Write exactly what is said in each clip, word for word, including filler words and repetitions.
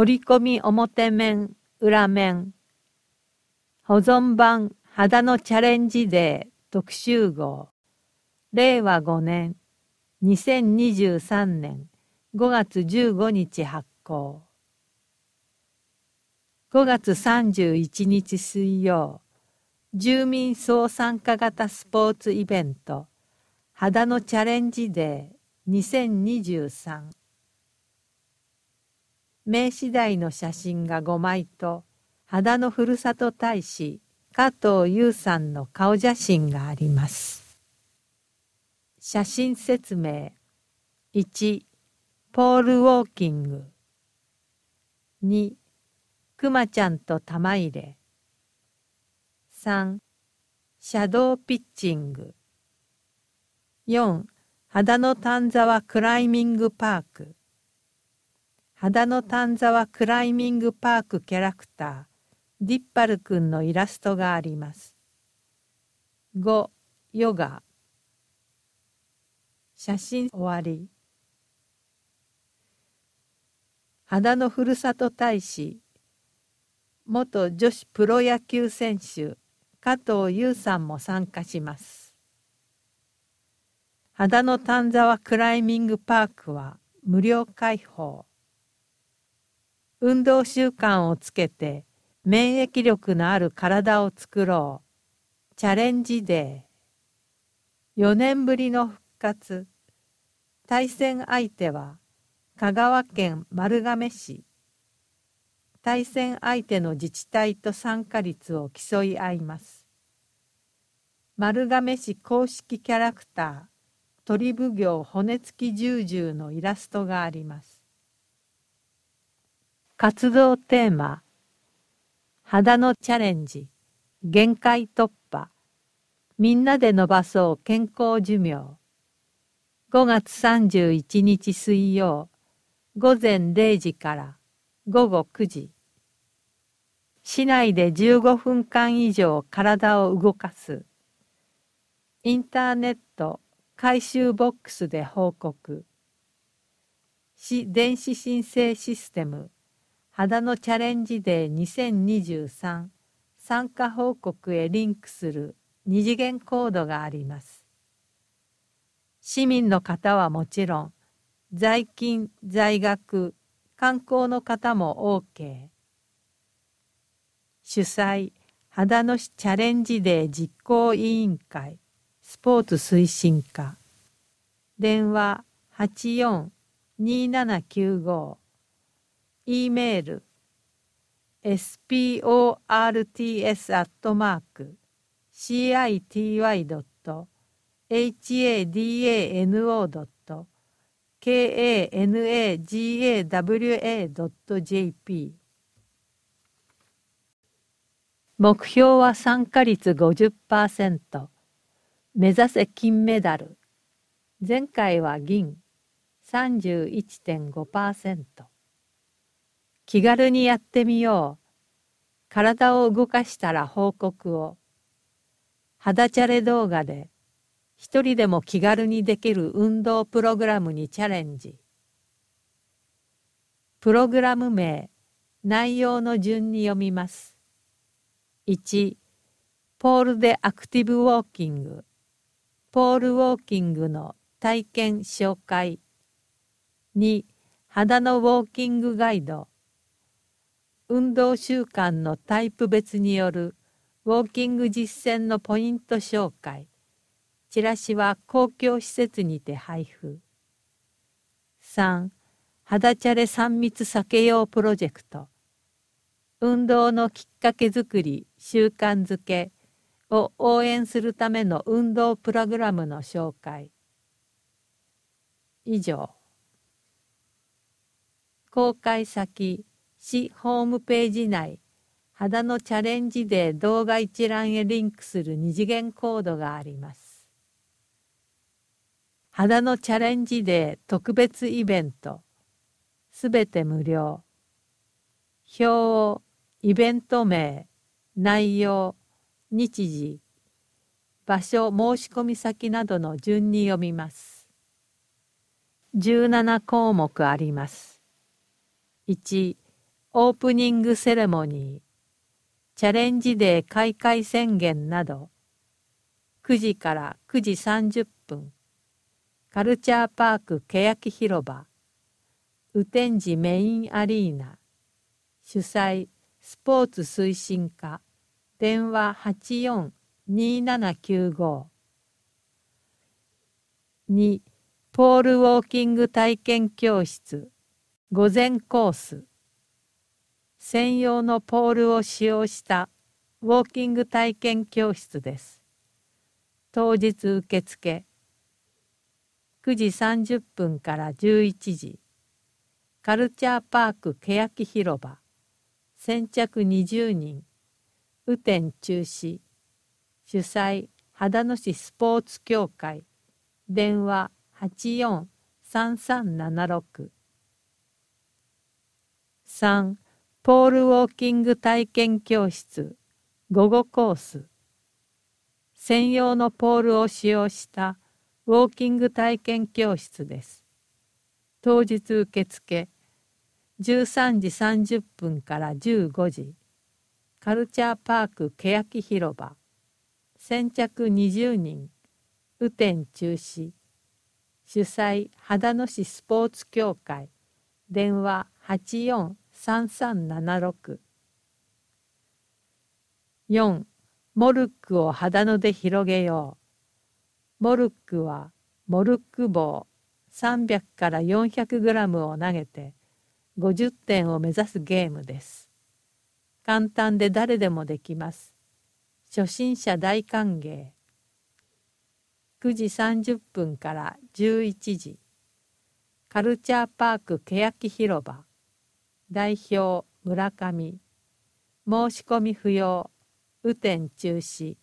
折り込み表面、裏面。保存版肌のチャレンジデー特集号。れいわごねん、にせんにじゅうさんねんごがつじゅうごにち発行。ごがつさんじゅういちにち水曜、住民総参加型スポーツイベント、肌のチャレンジデーにせんにじゅうさん。名刺台の写真がごまいと、肌のふるさと大使、加藤優さんの顔写真があります。写真説明。いち、ポールウォーキング。に、くまちゃんと玉入れ。さん、シャドーピッチング。よん、肌の丹沢クライミングパーク。肌の丹沢クライミングパークキャラクター、ディッパルくんのイラストがあります。ご、ヨガ。写真終わり。肌のふるさと大使、元女子プロ野球選手、加藤優さんも参加します。肌の丹沢クライミングパークは無料開放。運動習慣をつけて免疫力のある体を作ろう。チャレンジデー。よねんぶりの復活。対戦相手は香川県丸亀市。対戦相手の自治体と参加率を競い合います。丸亀市公式キャラクター、鳥奉行骨付き十獣のイラストがあります。活動テーマ、肌のチャレンジ、限界突破、みんなで伸ばそう健康寿命。ごがつさんじゅういちにち水曜、ごぜんれいじからごごくじ。市内でじゅうごふんかん以上体を動かす。インターネット回収ボックスで報告。市電子申請システム肌のチャレンジデーにせんにじゅうさん参加報告へリンクする二次元コードがあります。市民の方はもちろん、在勤、在学、観光の方も OK。主催、秦野市チャレンジデー実行委員会、スポーツ推進課。電話 はちよん にーななきゅうご。E メール エスピーオーアールティーエス アットマーク シーアイティーワイ ドット エイチエーディーエーエヌオー ドット ケーエーエヌエージーエーダブリューエー ドット ジェーピー。 目標は参加率 ごじゅっパーセント。目指せ金メダル。前回は銀 さんじゅういってんごパーセント。気軽にやってみよう。体を動かしたら報告を。肌チャレ動画で一人でも気軽にできる運動プログラムにチャレンジ。プログラム名、内容の順に読みます。いち、ポールでアクティブウォーキング。ポールウォーキングの体験紹介。に、肌のウォーキングガイド。運動習慣のタイプ別によるウォーキング実践のポイント紹介。チラシは公共施設にて配布。さん、肌チャレさん密避けようプロジェクト。運動のきっかけづくり、習慣づけを応援するための運動プログラムの紹介。以上。公開先、市ホームページ内、肌のチャレンジデー動画一覧へリンクする二次元コードがあります。肌のチャレンジデー特別イベント、すべて無料。表をイベント名、内容、日時、場所申し込み先などの順に読みます。じゅうななこうもくあります。いち、 オープニングセレモニー、チャレンジデー開会宣言など、くじからくじさんじゅっぷん、カルチャーパーク欅広場、雨天時メインアリーナ、主催スポーツ推進課、電話 はちよんにーななきゅうご。に、ポールウォーキング体験教室、午前コース。専用のポールを使用したウォーキング体験教室です。当日受付。くじさんじゅっぷんからじゅういちじ。カルチャーパーク欅広場。先着にじゅうにん。雨天中止。主催秦野市スポーツ協会。電話 はちよんさんさんななろく。さん. ポールウォーキング体験教室午後コース。専用のポールを使用したウォーキング体験教室です。当日受付じゅうさんじさんじゅっぷんからじゅうごじ。カルチャーパーク欅広場。先着にじゅうにん。雨天中止。主催秦野市スポーツ協会。電話 はちよんさんさんななろく。よん. モルックを秦野で広げよう。モルックはモルック棒さんびゃくからよんひゃくグラムを投げてごじゅってんを目指すゲームです。簡単で誰でもできます。初心者大歓迎。くじさんじゅっぷんからじゅういちじ。カルチャーパーク欅広場。代表村上。申し込み不要。雨天中止。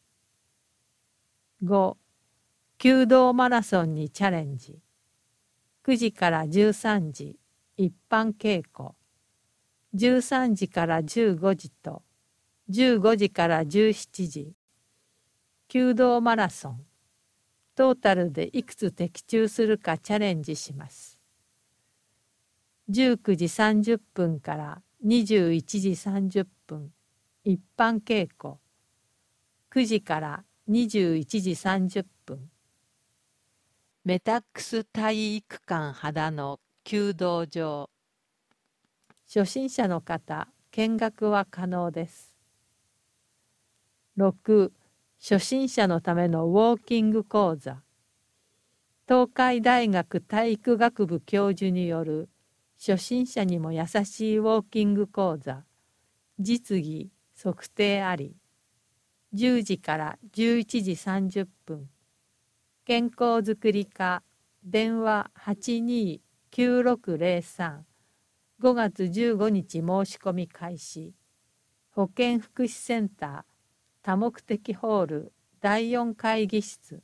ご. 弓道マラソンにチャレンジ。くじからじゅうさんじ。一般稽古。じゅうさんじからじゅうごじとじゅうごじからじゅうしちじ。弓道マラソン。トータルでいくつ的中するかチャレンジします。じゅうくじさんじゅっぷんからにじゅういちじさんじゅっぷん。一般稽古。くじからにじゅういちじさんじゅっぷん。メタックス体育館秦野弓道場。初心者の方、見学は可能です。ろく. 初心者のためのウォーキング講座。東海大学体育学部教授による初心者にも優しいウォーキング講座。実技、測定あり。じゅうじからじゅういちじさんじゅっぷん。健康づくり課、電話 はちにーきゅうろくぜろさん。ごがつじゅうごにち申し込み開始。保健福祉センター、多目的ホールだいよん会議室。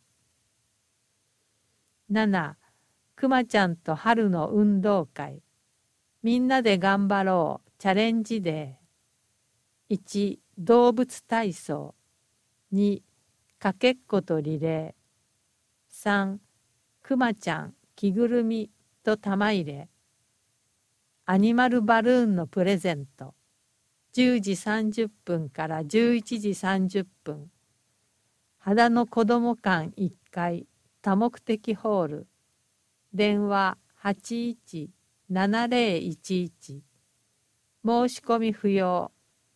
なな. くまちゃんと春の運動会。みんなで頑張ろうチャレンジデー。いち. 動物体操。に. かけっことリレー。さん. くまちゃん、着ぐるみと玉入れ。アニマルバルーンのプレゼント。じゅうじさんじゅっぷんからじゅういちじさんじゅっぷん。秦野子ども館いっかい多目的ホール。電話 はちいちななぜろいちいち。申し込み不要。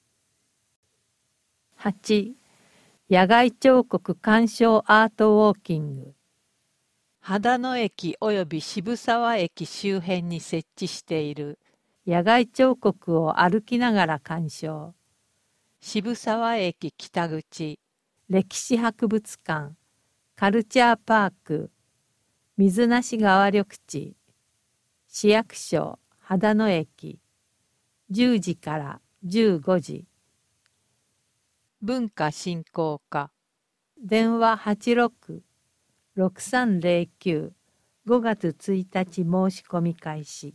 はち. 野外彫刻鑑賞アートウォーキング。秦野駅及び渋沢駅周辺に設置している野外彫刻を歩きながら鑑賞。渋沢駅北口、歴史博物館、カルチャーパーク、水無川緑地、市役所秦野駅、じゅうじからじゅうごじ。文化振興課、電話 はちろくろくさんぜろきゅう。ごがつついたち申し込み開始。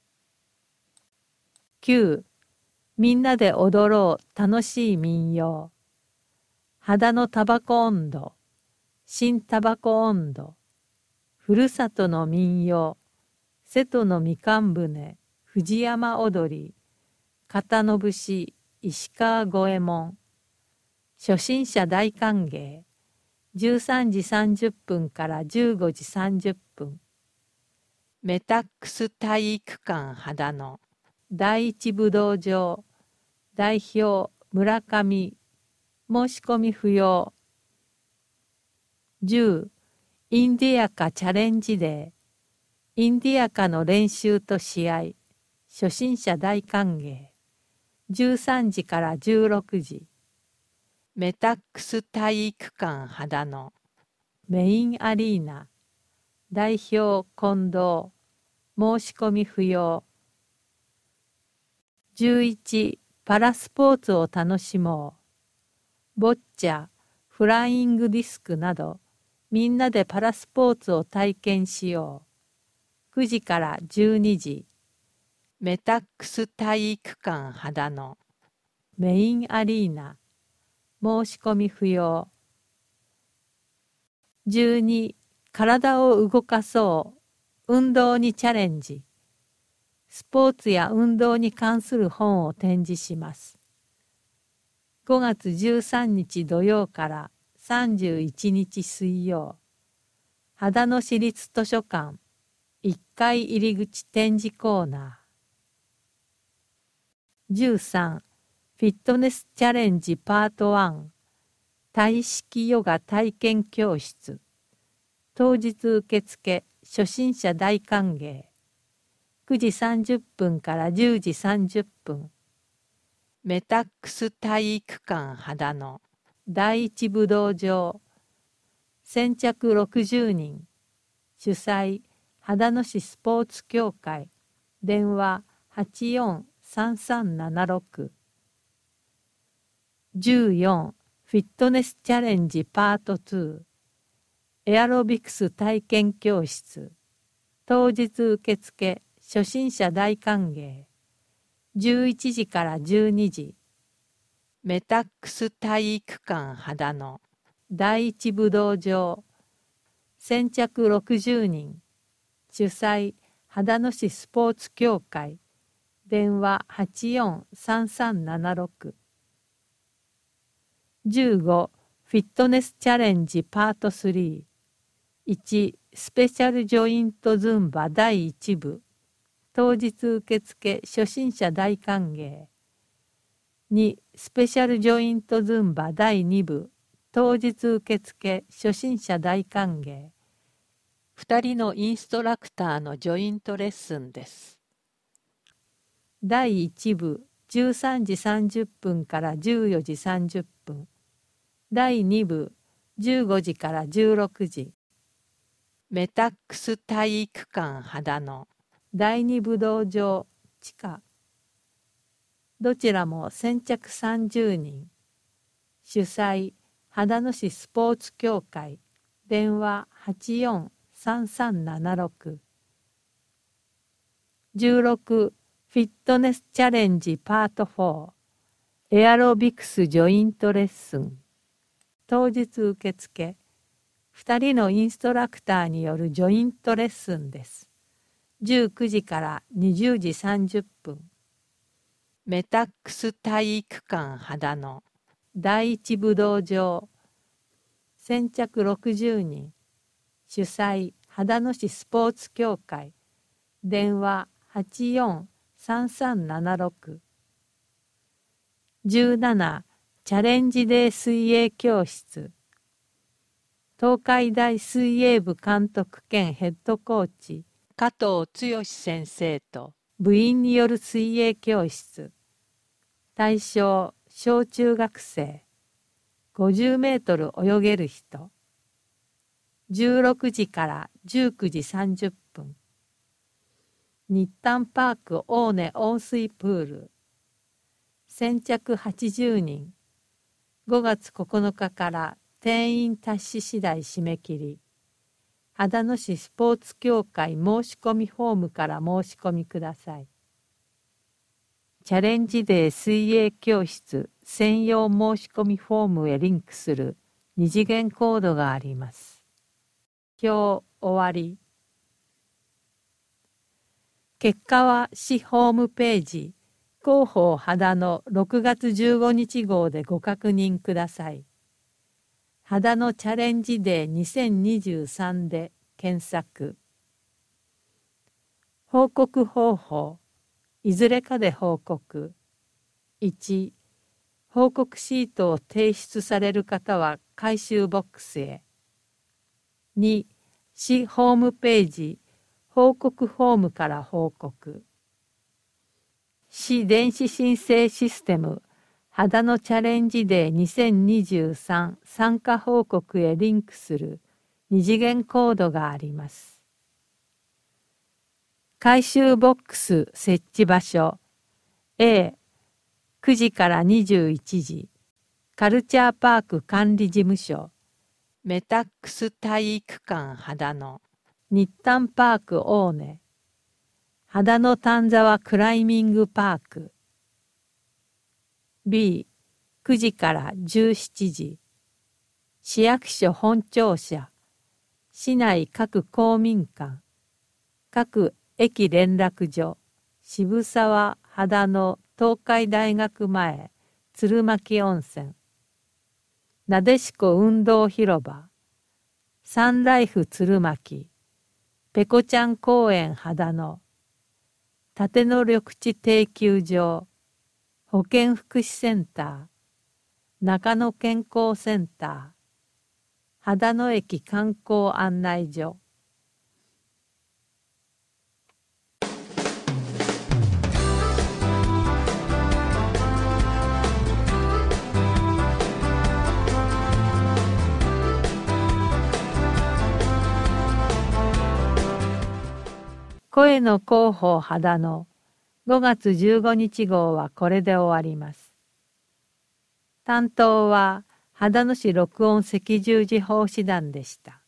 きゅう. みんなで踊ろう楽しい民謡。秦野タバコ音頭、新タバコ音頭、ふるさとの民謡、瀬戸のみかん舟、藤山踊り、 片野節石川五右衛門。初心者大歓迎。じゅうさんじさんじゅっぷんからじゅうごじさんじゅっぷん。メタックス体育館秦野。第一武道場。代表村上。申し込み不要。じゅうインディアカチャレンジデー。インディアカの練習と試合。初心者大歓迎。じゅうさんじからじゅうろくじ。メタックス体育館秦野。メインアリーナ。代表近藤。申し込み不要。じゅういちパラスポーツを楽しもう。ボッチャ、フライングディスクなど、みんなでパラスポーツを体験しよう。くじからじゅうにじ。メタックス体育館秦野。メインアリーナ。申し込み不要。じゅうに体を動かそう。運動にチャレンジ。スポーツや運動に関する本を展示します。ごがつじゅうさんにち土曜からさんじゅういちにち水曜。秦野市立図書館いっかい入り口展示コーナー。じゅうさんフィットネスチャレンジパートワン。体式ヨガ体験教室。当日受付初心者大歓迎。くじさんじゅっぷんからじゅうじさんじゅっぷん。メタックス体育館秦野。第一武道場。先着ろくじゅうにん。主催秦野市スポーツ協会。電話はちよんさんさんななろく。じゅうよんフィットネスチャレンジパートツー。エアロビクス体験教室。当日受付初心者大歓迎。じゅういちじからじゅうにじ。メタックス体育館秦野。第一武道場。先着ろくじゅうにん。主催秦野市スポーツ協会。電話はちよんさんさんななろく。じゅうごフィットネスチャレンジパートスリー。いちスペシャルジョイントズンバだいいち部。当日受付初心者大歓迎。にスペシャルジョイントズンバだいに部。当日受付初心者大歓迎。ふたりのインストラクターのジョイントレッスンです。だいいち部じゅうさんじさんじゅっぷんからじゅうよじさんじゅっぷん。だいに部じゅうごじからじゅうろくじ。メタックス体育館秦野。第二武道場地下。どちらも先着さんじゅうにん。主催秦野市スポーツ協会。電話はちよんさんさんななろく。じゅうろくフィットネスチャレンジパートフォー。エアロビクスジョイントレッスン。当日受付ふたりのインストラクターによるジョイントレッスンです。じゅうくじからにじゅうじさんじゅっぷん。メタックス体育館秦野。第一武道場。先着ろくじゅうにん。主催秦野市スポーツ協会。電話はちよんさんさんななろく。じゅうななチャレンジデー水泳教室。東海大水泳部監督兼ヘッドコーチ加藤剛先生と部員による水泳教室。対象小中学生。ごじゅうメートル泳げる人。じゅうろくじからじゅうくじさんじゅっぷん。日誕パーク大根温水プール。先着はちじゅうにん。ごがつここのかから定員達し次第締め切り。秦野市スポーツ協会申し込みフォームから申し込みください。チャレンジデー水泳教室専用申し込みフォームへリンクする二次元コードがあります。表終わり。結果は市ホームページ広報秦野ろくがつじゅうごにち号でご確認ください。秦野チャレンジデーにせんにじゅうさんで検索。報告方法。いずれかで報告。いち、報告シートを提出される方は回収ボックスへ。に、市ホームページ、報告フォームから報告。市電子申請システム、秦野チャレンジデーにせんにじゅうさん参加報告へリンクする二次元コードがあります。回収ボックス設置場所 A、くじからにじゅういちじ、カルチャーパーク管理事務所、メタックス体育館秦野、日誕パーク大根、秦野丹沢クライミングパーク。B、くじからじゅうしちじ、市役所本庁舎、市内各公民館、各駅連絡所、渋沢秦野東海大学前、鶴巻温泉、なでしこ運動広場、サンライフ鶴巻、ペコちゃん公園秦野、立野緑地定休場、保健福祉センター、中野健康センター、秦野駅観光案内所。声の広報秦野ごがつじゅうごにち号はこれで終わります。担当は秦野市録音赤十字奉仕団でした。